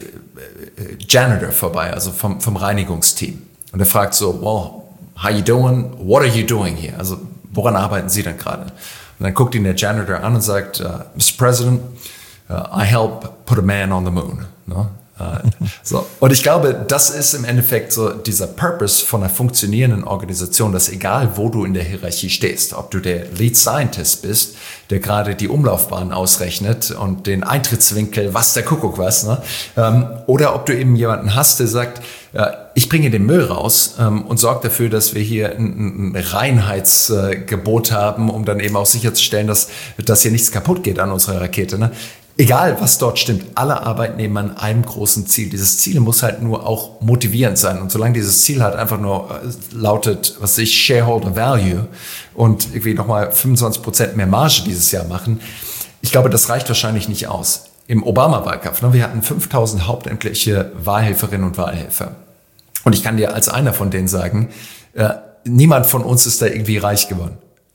Janitor vorbei, also vom Reinigungsteam. Und er fragt so, well, how you doing? What are you doing here? Also woran arbeiten Sie denn gerade? Und dann guckt ihn der Janitor an und sagt, Mr. President, I help put a man on the moon. No? So. Und ich glaube, das ist im Endeffekt so dieser Purpose von einer funktionierenden Organisation, dass egal, wo du in der Hierarchie stehst, ob du der Lead Scientist bist, der gerade die Umlaufbahn ausrechnet und den Eintrittswinkel, was der Kuckuck was, ne? Oder ob du eben jemanden hast, der sagt, ich bringe den Müll raus und sorge dafür, dass wir hier ein Reinheitsgebot haben, um dann eben auch sicherzustellen, dass hier nichts kaputt geht an unserer Rakete. Ne? Egal, was dort stimmt, alle arbeiten eben an einem großen Ziel. Dieses Ziel muss halt nur auch motivierend sein. Und solange dieses Ziel halt einfach nur lautet, was ich, Shareholder Value und irgendwie nochmal 25% mehr Marge dieses Jahr machen, ich glaube, das reicht wahrscheinlich nicht aus. Im Obama-Wahlkampf, wir hatten 5.000 hauptamtliche Wahlhelferinnen und Wahlhelfer. Und ich kann dir als einer von denen sagen, niemand von uns ist da irgendwie reich geworden.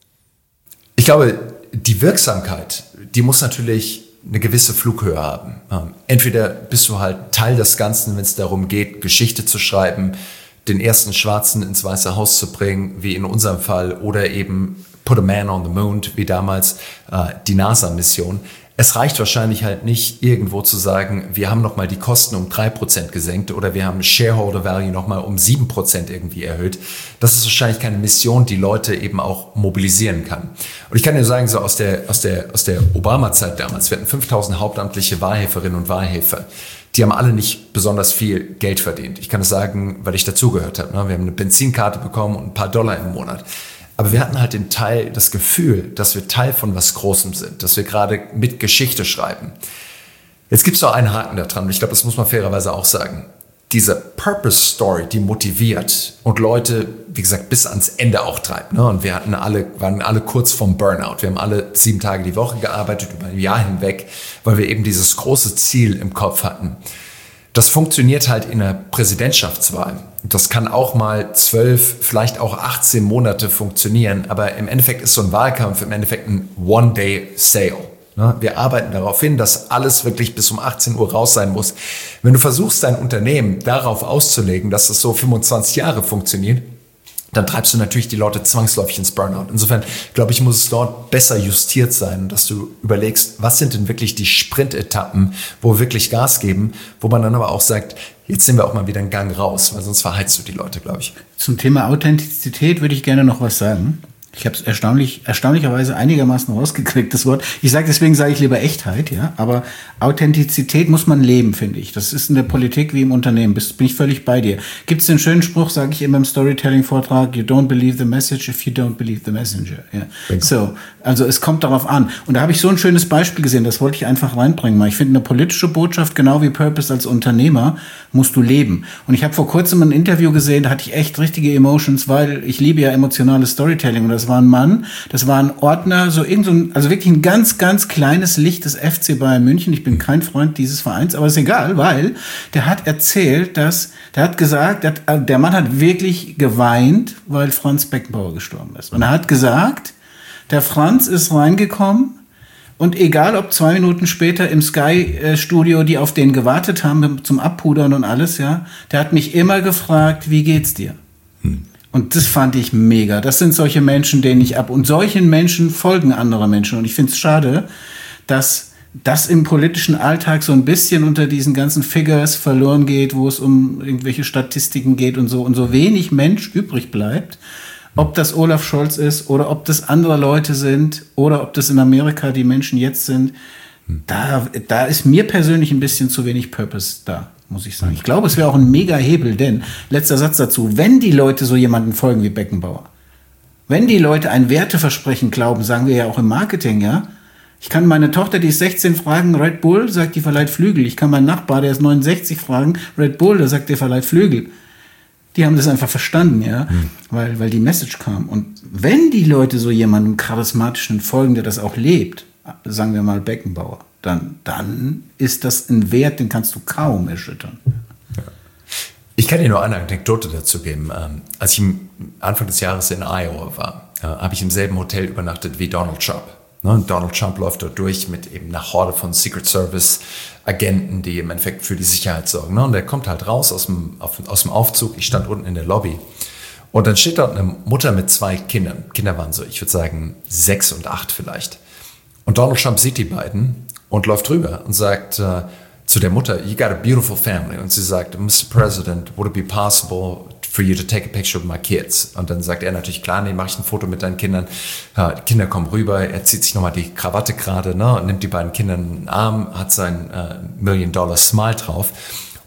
Ich glaube, die Wirksamkeit, die muss natürlich eine gewisse Flughöhe haben. Entweder bist du halt Teil des Ganzen, wenn es darum geht, Geschichte zu schreiben, den ersten Schwarzen ins Weiße Haus zu bringen, wie in unserem Fall, oder eben Put a Man on the Moon, wie damals die NASA-Mission. Es reicht wahrscheinlich halt nicht, irgendwo zu sagen, wir haben nochmal die Kosten um 3% gesenkt oder wir haben Shareholder Value nochmal um 7% irgendwie erhöht. Das ist wahrscheinlich keine Mission, die Leute eben auch mobilisieren kann. Und ich kann dir sagen, so aus der Obama-Zeit damals, wir hatten 5.000 hauptamtliche Wahlhelferinnen und Wahlhelfer. Die haben alle nicht besonders viel Geld verdient. Ich kann es sagen, weil ich dazugehört habe. Wir haben eine Benzinkarte bekommen und ein paar Dollar im Monat. Aber wir hatten halt das Gefühl, dass wir Teil von was Großem sind, dass wir gerade mit Geschichte schreiben. Jetzt gibt es noch einen Haken da dran, und ich glaube, das muss man fairerweise auch sagen. Diese Purpose-Story, die motiviert und Leute, wie gesagt, bis ans Ende auch treibt. Und wir waren alle kurz vorm Burnout. Wir haben alle 7 Tage die Woche gearbeitet, über ein Jahr hinweg, weil wir eben dieses große Ziel im Kopf hatten. Das funktioniert halt in einer Präsidentschaftswahl. Das kann auch mal 12, vielleicht auch 18 Monate funktionieren, aber im Endeffekt ist so ein Wahlkampf im Endeffekt ein One-Day-Sale. Wir arbeiten darauf hin, dass alles wirklich bis um 18 Uhr raus sein muss. Wenn du versuchst, dein Unternehmen darauf auszulegen, dass es so 25 Jahre funktioniert, dann treibst du natürlich die Leute zwangsläufig ins Burnout. Insofern, glaube ich, muss es dort besser justiert sein, dass du überlegst, was sind denn wirklich die Sprintetappen, wo wir wirklich Gas geben, wo man dann aber auch sagt, jetzt sind wir auch mal wieder einen Gang raus, weil sonst verheizt du die Leute, glaube ich. Zum Thema Authentizität würde ich gerne noch was sagen. Ich habe es erstaunlicherweise einigermaßen rausgekriegt, das Wort. Deswegen sage ich lieber Echtheit, ja. Aber Authentizität muss man leben, finde ich. Das ist in der Politik wie im Unternehmen. Bin ich völlig bei dir. Gibt es den schönen Spruch, sage ich immer im Storytelling-Vortrag, you don't believe the message if you don't believe the messenger. Ja. So, also es kommt darauf an. Und da habe ich so ein schönes Beispiel gesehen, das wollte ich einfach reinbringen. Ich finde, eine politische Botschaft, genau wie Purpose als Unternehmer, musst du leben. Und ich habe vor kurzem ein Interview gesehen, da hatte ich echt richtige Emotions, weil ich liebe ja emotionales Storytelling. Und das war ein Mann, das war ein Ordner, also wirklich ein ganz, ganz kleines Licht des FC Bayern München. Ich bin kein Freund dieses Vereins, aber ist egal, weil der hat erzählt, der Mann hat wirklich geweint, weil Franz Beckenbauer gestorben ist. Und er hat gesagt, der Franz ist reingekommen und egal, ob 2 Minuten später im Sky-Studio, die auf den gewartet haben zum Abpudern und alles, ja, der hat mich immer gefragt, wie geht's dir? Und das fand ich mega. Das sind solche Menschen, denen ich und solchen Menschen folgen andere Menschen. Und ich finde es schade, dass das im politischen Alltag so ein bisschen unter diesen ganzen Figures verloren geht, wo es um irgendwelche Statistiken geht und so wenig Mensch übrig bleibt. Ob das Olaf Scholz ist oder ob das andere Leute sind oder ob das in Amerika die Menschen jetzt sind. Da ist mir persönlich ein bisschen zu wenig Purpose da, muss ich sagen. Ich glaube, es wäre auch ein mega Hebel, denn, letzter Satz dazu, wenn die Leute so jemanden folgen wie Beckenbauer, wenn die Leute ein Werteversprechen glauben, sagen wir ja auch im Marketing, ja, ich kann meine Tochter, die ist 16, fragen, Red Bull, sagt, die verleiht Flügel. Ich kann meinen Nachbar, der ist 69, fragen, Red Bull, der sagt, der verleiht Flügel. Die haben das einfach verstanden, ja, weil die Message kam. Und wenn die Leute so jemandem charismatischen folgen, der das auch lebt, sagen wir mal Beckenbauer, dann ist das ein Wert, den kannst du kaum erschüttern. Ja. Ich kann dir nur eine Anekdote dazu geben. Als ich Anfang des Jahres in Iowa war, habe ich im selben Hotel übernachtet wie Donald Trump. Donald Trump läuft dort durch mit eben einer Horde von Secret Service Agenten, die im Endeffekt für die Sicherheit sorgen. Und der kommt halt raus aus dem Aufzug. Ich stand unten in der Lobby. Und dann steht dort eine Mutter mit 2 Kindern. Kinder waren so, ich würde sagen, 6 und 8 vielleicht. Und Donald Trump sieht die beiden und läuft rüber und sagt zu der Mutter, you got a beautiful family. Und sie sagt, Mr. President, would it be possible for you to take a picture of my kids? Und dann sagt er natürlich, klar, nee, mache ich ein Foto mit deinen Kindern. Die Kinder kommen rüber, er zieht sich nochmal die Krawatte gerade, und nimmt die beiden Kinder in den Arm, hat sein $1 Million Smile drauf.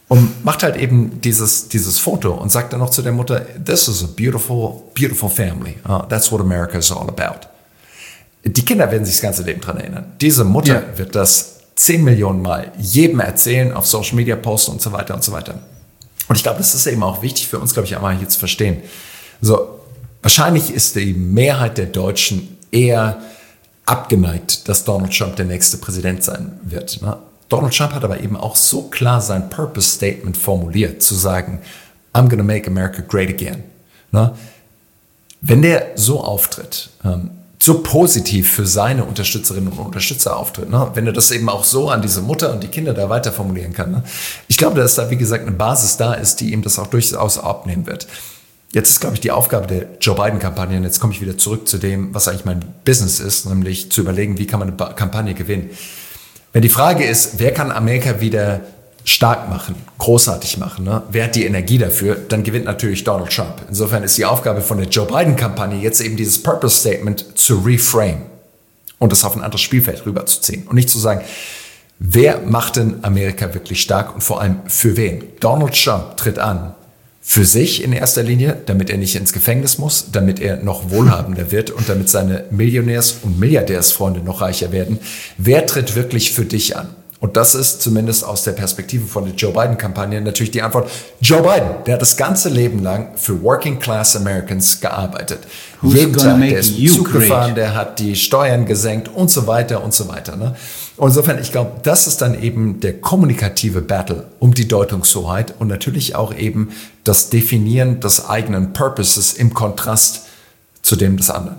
Und macht halt eben dieses Foto und sagt dann noch zu der Mutter, this is a beautiful, beautiful family. That's what America is all about. Die Kinder werden sich das ganze Leben dran erinnern. Diese Mutter wird das 10 Millionen Mal jedem erzählen, auf Social Media posten und so weiter und so weiter. Und ich glaube, das ist eben auch wichtig für uns, glaube ich, einmal hier zu verstehen. So, wahrscheinlich ist die Mehrheit der Deutschen eher abgeneigt, dass Donald Trump der nächste Präsident sein wird. Ne? Donald Trump hat aber eben auch so klar sein Purpose-Statement formuliert, zu sagen, I'm gonna make America great again. Ne? Wenn der so auftritt, so positiv für seine Unterstützerinnen und Unterstützer auftritt, ne? Wenn er das eben auch so an diese Mutter und die Kinder da weiter formulieren kann. Ne? Ich glaube, dass da, wie gesagt, eine Basis da ist, die ihm das auch durchaus abnehmen wird. Jetzt ist, glaube ich, die Aufgabe der Joe Biden-Kampagne, und jetzt komme ich wieder zurück zu dem, was eigentlich mein Business ist, nämlich zu überlegen, wie kann man eine Kampagne gewinnen. Wenn die Frage ist, wer kann Amerika wieder stark machen, großartig machen, ne? Wer hat die Energie dafür, dann gewinnt natürlich Donald Trump. Insofern ist die Aufgabe von der Joe Biden-Kampagne jetzt eben dieses Purpose-Statement zu reframe und das auf ein anderes Spielfeld rüberzuziehen und nicht zu sagen, wer macht denn Amerika wirklich stark und vor allem für wen? Donald Trump tritt an für sich in erster Linie, damit er nicht ins Gefängnis muss, damit er noch wohlhabender wird und damit seine Millionärs- und Milliardärsfreunde noch reicher werden. Wer tritt wirklich für dich an? Und das ist zumindest aus der Perspektive von der Joe Biden-Kampagne natürlich die Antwort. Joe Biden, der hat das ganze Leben lang für Working Class Americans gearbeitet. Jeden Tag, der ist Zug gefahren, der hat die Steuern gesenkt und so weiter und so weiter. Ne? Und insofern, ich glaube, das ist dann eben der kommunikative Battle um die Deutungshoheit und natürlich auch eben das Definieren des eigenen Purposes im Kontrast zu dem des anderen.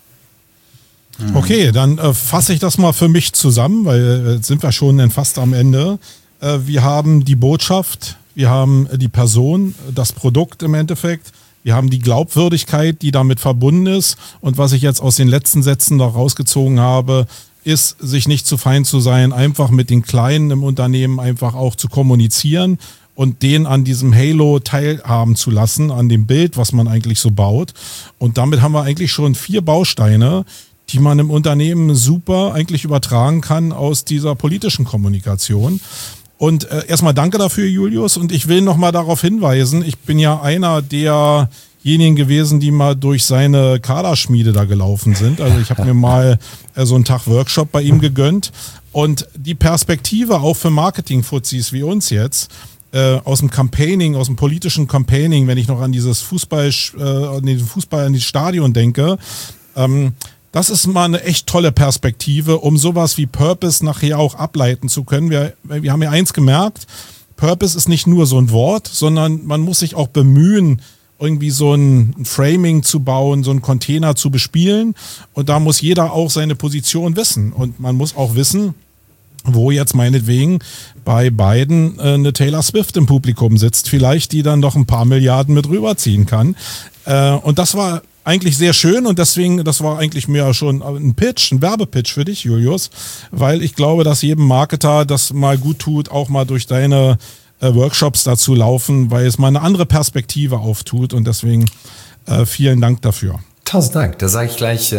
Okay, dann fasse ich das mal für mich zusammen, weil jetzt sind wir schon fast am Ende. Wir haben die Botschaft, wir haben die Person, das Produkt im Endeffekt, wir haben die Glaubwürdigkeit, die damit verbunden ist. Und was ich jetzt aus den letzten Sätzen noch rausgezogen habe, ist, sich nicht zu fein zu sein, einfach mit den Kleinen im Unternehmen einfach auch zu kommunizieren und den an diesem Halo teilhaben zu lassen, an dem Bild, was man eigentlich so baut. Und damit haben wir eigentlich schon 4 Bausteine, die man im Unternehmen super eigentlich übertragen kann aus dieser politischen Kommunikation. Und erstmal danke dafür, Julius. Und ich will nochmal darauf hinweisen, ich bin ja einer derjenigen gewesen, die mal durch seine Kaderschmiede da gelaufen sind. Also ich habe mir mal so einen Tag Workshop bei ihm gegönnt. Und die Perspektive auch für Marketing-Fuzis wie uns jetzt, aus dem Campaigning, aus dem politischen Campaigning, wenn ich noch an dieses Fußball, an das Stadion denke, das ist mal eine echt tolle Perspektive, um sowas wie Purpose nachher auch ableiten zu können. Wir haben ja eins gemerkt, Purpose ist nicht nur so ein Wort, sondern man muss sich auch bemühen, irgendwie so ein Framing zu bauen, so einen Container zu bespielen. Und da muss jeder auch seine Position wissen. Und man muss auch wissen, wo jetzt meinetwegen bei Biden eine Taylor Swift im Publikum sitzt, vielleicht, die dann doch ein paar Milliarden mit rüberziehen kann. Und das war eigentlich sehr schön und deswegen, das war eigentlich mehr schon ein Pitch, ein Werbepitch für dich, Julius, weil ich glaube, dass jedem Marketer das mal gut tut, auch mal durch deine Workshops dazu laufen, weil es mal eine andere Perspektive auftut und deswegen vielen Dank dafür. 1000 Dank. Da sage ich gleich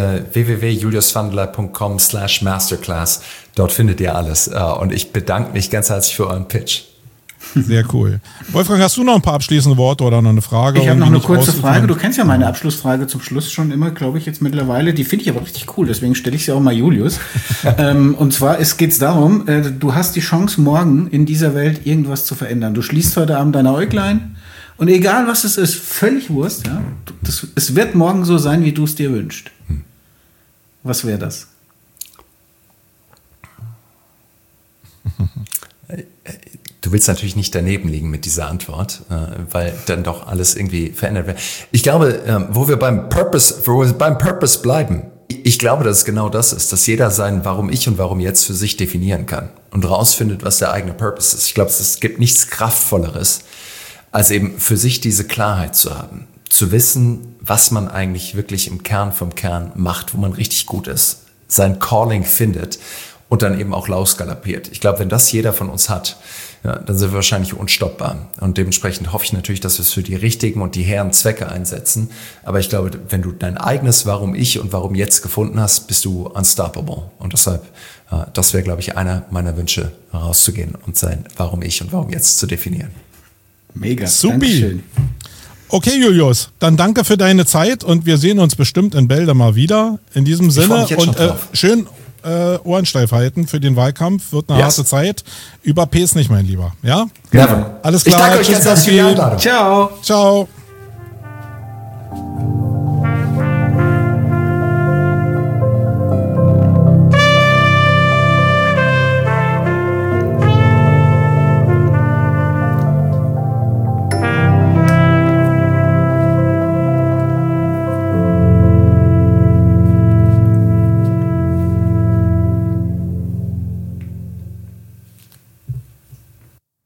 www.juliuswandler.com/masterclass. Dort findet ihr alles. Und ich bedanke mich ganz herzlich für euren Pitch. Sehr cool. Wolfgang, hast du noch ein paar abschließende Worte oder noch eine Frage? Ich habe noch eine kurze Frage. Du kennst ja meine Abschlussfrage zum Schluss schon immer, glaube ich, jetzt mittlerweile. Die finde ich aber richtig cool, deswegen stelle ich sie auch mal Julius. Und zwar geht es darum, du hast die Chance, morgen in dieser Welt irgendwas zu verändern. Du schließt heute Abend deine Äuglein und egal was es ist, völlig Wurst. Ja? Es wird morgen so sein, wie du es dir wünschst. Was wäre das? Du willst natürlich nicht daneben liegen mit dieser Antwort, weil dann doch alles irgendwie verändert wird. Ich glaube, wo wir beim Purpose bleiben, ich glaube, dass es genau das ist, dass jeder sein Warum ich und Warum jetzt für sich definieren kann und rausfindet, was der eigene Purpose ist. Ich glaube, es gibt nichts Kraftvolleres, als eben für sich diese Klarheit zu haben, zu wissen, was man eigentlich wirklich im Kern vom Kern macht, wo man richtig gut ist, sein Calling findet und dann eben auch losgaloppiert. Ich glaube, wenn das jeder von uns hat, ja, dann sind wir wahrscheinlich unstoppbar. Und dementsprechend hoffe ich natürlich, dass wir es für die richtigen und die hehren Zwecke einsetzen. Aber ich glaube, wenn du dein eigenes Warum ich und Warum jetzt gefunden hast, bist du unstoppable. Und deshalb, das wäre, glaube ich, einer meiner Wünsche, rauszugehen und sein Warum ich und Warum jetzt zu definieren. Mega. Supi. Dankeschön. Okay, Julius, dann danke für deine Zeit und wir sehen uns bestimmt in Bälde mal wieder. In diesem Sinne und schön Ohren steif halten für den Wahlkampf. Wird eine harte Zeit. Überpace nicht, mein Lieber. Ja? Never. Alles klar. Ich danke euch ganz herzlich für die Einladung. Ciao. Ciao.